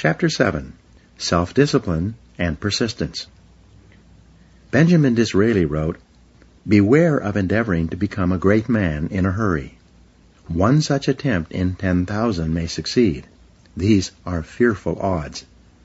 Chapter 7. Self-Discipline and Persistence. Benjamin Disraeli wrote, "Beware of endeavoring to become a great man in a hurry. One such attempt in 10,000 may succeed. These are fearful odds."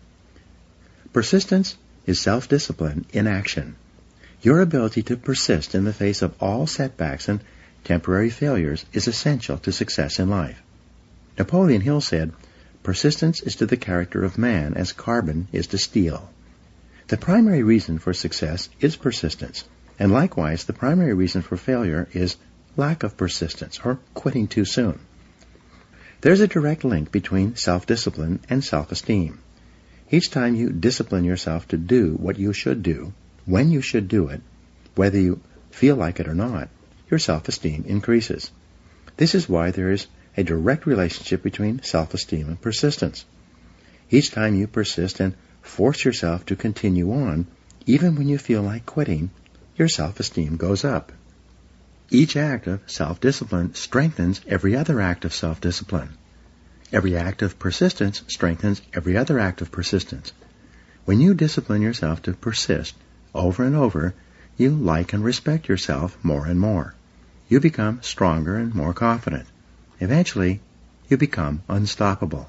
Persistence is self-discipline in action. Your ability to persist in the face of all setbacks and temporary failures is essential to success in life. Napoleon Hill said, "Persistence is to the character of man as carbon is to steel." The primary reason for success is persistence, and likewise the primary reason for failure is lack of persistence or quitting too soon. There's a direct link between self-discipline and self-esteem. Each time you discipline yourself to do what you should do, when you should do it, whether you feel like it or not, your self-esteem increases. This is why there is a direct relationship between self-esteem and persistence. Each time you persist and force yourself to continue on, even when you feel like quitting, your self-esteem goes up. Each act of self-discipline strengthens every other act of self-discipline. Every act of persistence strengthens every other act of persistence. When you discipline yourself to persist over and over, you like and respect yourself more and more. You become stronger and more confident. Eventually, you become unstoppable.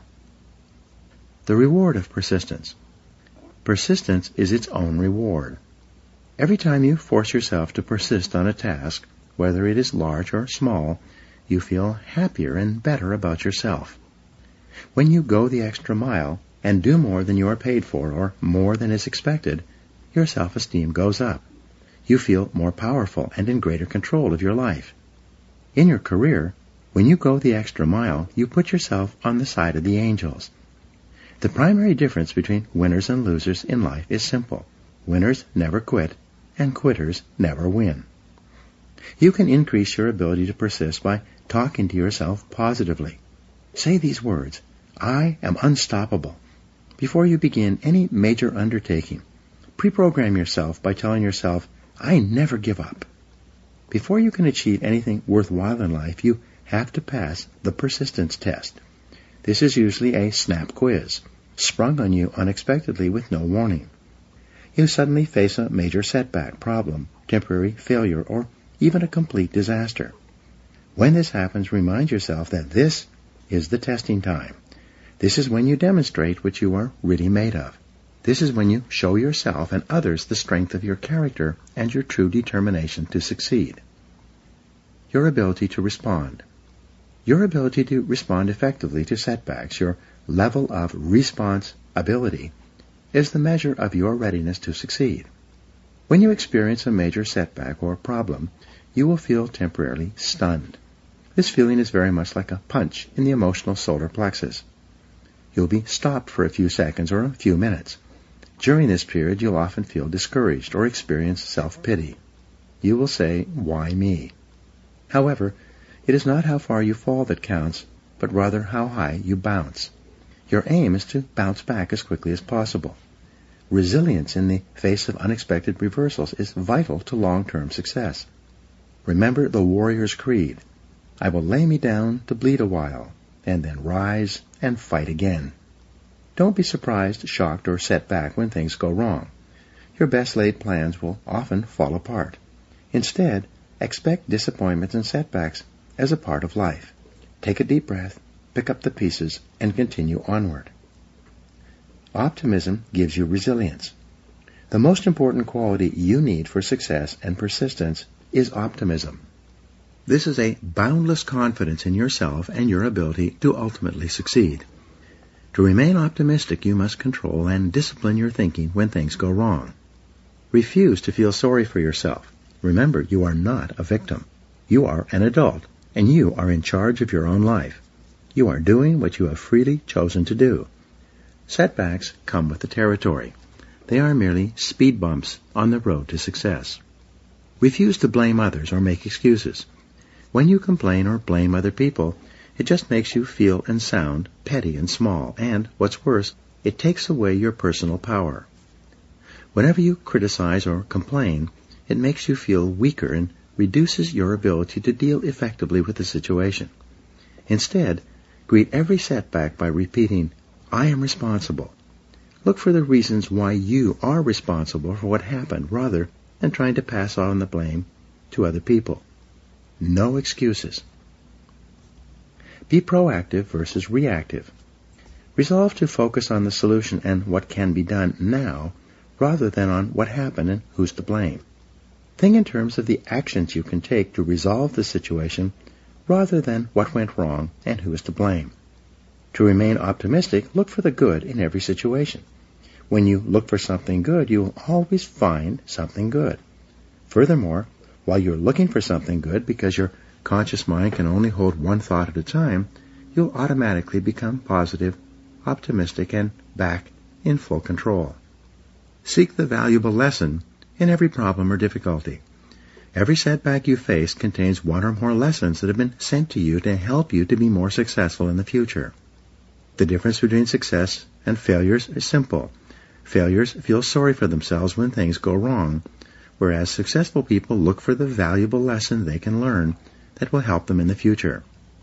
The reward of persistence. Persistence is its own reward. Every time you force yourself to persist on a task, whether it is large or small, you feel happier and better about yourself. When you go the extra mile and do more than you are paid for or more than is expected, your self-esteem goes up. You feel more powerful and in greater control of your life. In your career, when you go the extra mile, you put yourself on the side of the angels. The primary difference between winners and losers in life is simple. Winners never quit, and quitters never win. You can increase your ability to persist by talking to yourself positively. Say these words, "I am unstoppable." Before you begin any major undertaking, pre-program yourself by telling yourself, "I never give up." Before you can achieve anything worthwhile in life, you have to pass the persistence test. This is usually a snap quiz, sprung on you unexpectedly with no warning. You suddenly face a major setback, problem, temporary failure, or even a complete disaster. When this happens, remind yourself that this is the testing time. This is when you demonstrate what you are really made of. This is when you show yourself and others the strength of your character and your true determination to succeed. Your ability to respond. Your ability to respond effectively to setbacks, your level of response ability, is the measure of your readiness to succeed. When you experience a major setback or problem, you will feel temporarily stunned. This feeling is very much like a punch in the emotional solar plexus. You'll be stopped for a few seconds or a few minutes. During this period, you'll often feel discouraged or experience self-pity. You will say, "Why me?" However, it is not how far you fall that counts, but rather how high you bounce. Your aim is to bounce back as quickly as possible. Resilience in the face of unexpected reversals is vital to long-term success. Remember the warrior's creed. I will lay me down to bleed a while, and then rise and fight again. Don't be surprised, shocked, or set back when things go wrong. Your best-laid plans will often fall apart. Instead, expect disappointments and setbacks as a part of life. Take a deep breath, pick up the pieces, and continue onward. Optimism gives you resilience. The most important quality you need for success and persistence is optimism. This is a boundless confidence in yourself and your ability to ultimately succeed. To remain optimistic, you must control and discipline your thinking when things go wrong. Refuse to feel sorry for yourself. Remember, you are not a victim. You are an adult, and you are in charge of your own life. You are doing what you have freely chosen to do. Setbacks come with the territory. They are merely speed bumps on the road to success. Refuse to blame others or make excuses. When you complain or blame other people, it just makes you feel and sound petty and small, and, what's worse, it takes away your personal power. Whenever you criticize or complain, it makes you feel weaker and reduces your ability to deal effectively with the situation. Instead, greet every setback by repeating, I am responsible. Look for the reasons why you are responsible for what happened rather than trying to pass on the blame to other people. No excuses. Be proactive versus reactive. Resolve to focus on the solution and what can be done now rather than on what happened and who's to blame. Think in terms of the actions you can take to resolve the situation rather than what went wrong and who is to blame. To remain optimistic, look for the good in every situation. When you look for something good, you will always find something good. Furthermore, while you're looking for something good because your conscious mind can only hold one thought at a time, you'll automatically become positive, optimistic, and back in full control. Seek the valuable lesson in every problem or difficulty. Every setback you face contains one or more lessons that have been sent to you to help you to be more successful in the future. The difference between success and failures is simple. Failures feel sorry for themselves when things go wrong, whereas successful people look for the valuable lesson they can learn that will help them in the future.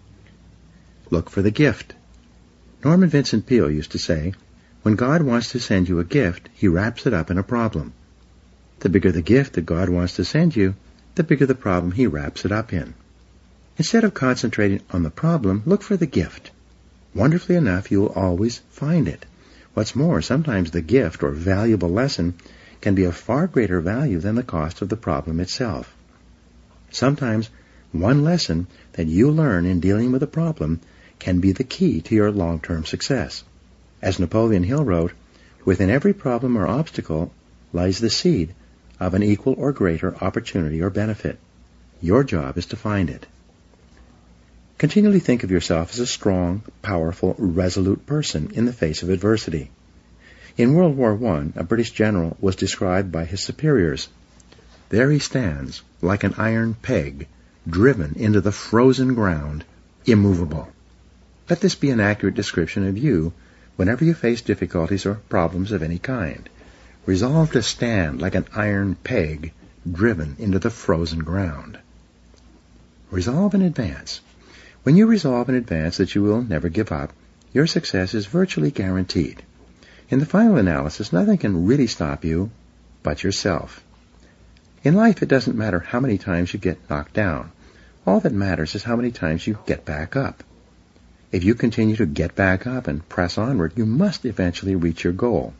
Look for the gift. Norman Vincent Peale used to say, "When God wants to send you a gift, He wraps it up in a problem." The bigger the gift that God wants to send you, the bigger the problem He wraps it up in. Instead of concentrating on the problem, look for the gift. Wonderfully enough, you will always find it. What's more, sometimes the gift or valuable lesson can be of far greater value than the cost of the problem itself. Sometimes one lesson that you learn in dealing with a problem can be the key to your long-term success. As Napoleon Hill wrote, "Within every problem or obstacle lies the seed of an equal or greater opportunity or benefit. Your job is to find it." Continually think of yourself as a strong, powerful, resolute person in the face of adversity. In World War I, a British general was described by his superiors. "There he stands, like an iron peg, driven into the frozen ground, immovable." Let this be an accurate description of you whenever you face difficulties or problems of any kind. Resolve to stand like an iron peg, driven into the frozen ground. Resolve in advance. When you resolve in advance that you will never give up, your success is virtually guaranteed. In the final analysis, nothing can really stop you but yourself. In life, it doesn't matter how many times you get knocked down. All that matters is how many times you get back up. If you continue to get back up and press onward, you must eventually reach your goal.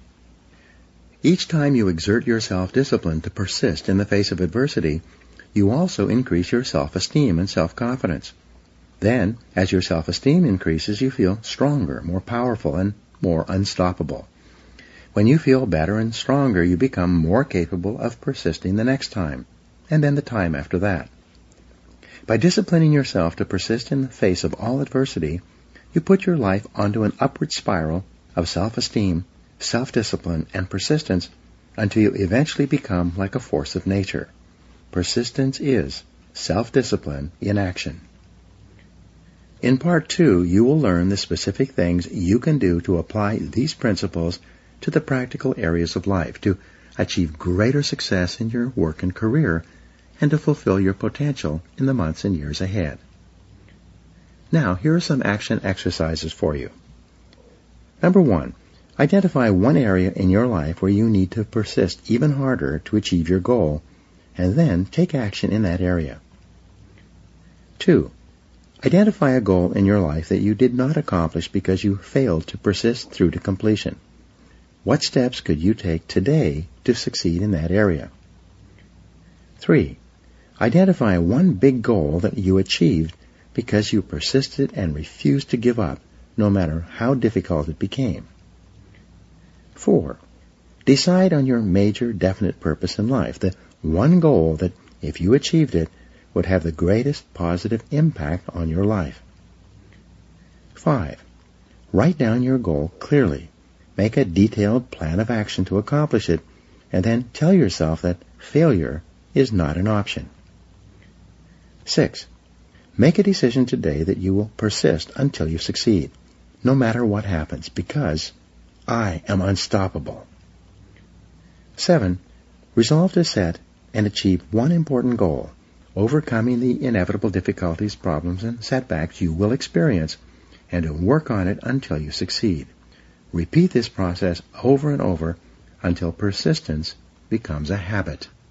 Each time you exert your self-discipline to persist in the face of adversity, you also increase your self-esteem and self-confidence. Then, as your self-esteem increases, you feel stronger, more powerful, and more unstoppable. When you feel better and stronger, you become more capable of persisting the next time, and then the time after that. By disciplining yourself to persist in the face of all adversity, you put your life onto an upward spiral of self-esteem, self-discipline, and persistence until you eventually become like a force of nature. Persistence is self-discipline in action. In Part 2, you will learn the specific things you can do to apply these principles to the practical areas of life, to achieve greater success in your work and career, and to fulfill your potential in the months and years ahead. Now, here are some action exercises for you. Number 1, identify one area in your life where you need to persist even harder to achieve your goal, and then take action in that area. 2, identify a goal in your life that you did not accomplish because you failed to persist through to completion. What steps could you take today to succeed in that area? 3, identify one big goal that you achieved because you persisted and refused to give up, no matter how difficult it became. 4, decide on your major definite purpose in life, the one goal that, if you achieved it, would have the greatest positive impact on your life. 5, write down your goal clearly. Make a detailed plan of action to accomplish it, and then tell yourself that failure is not an option. 6, make a decision today that you will persist until you succeed, no matter what happens, because I am unstoppable. 7, resolve to set and achieve one important goal, overcoming the inevitable difficulties, problems, and setbacks you will experience, and to work on it until you succeed. Repeat this process over and over until persistence becomes a habit.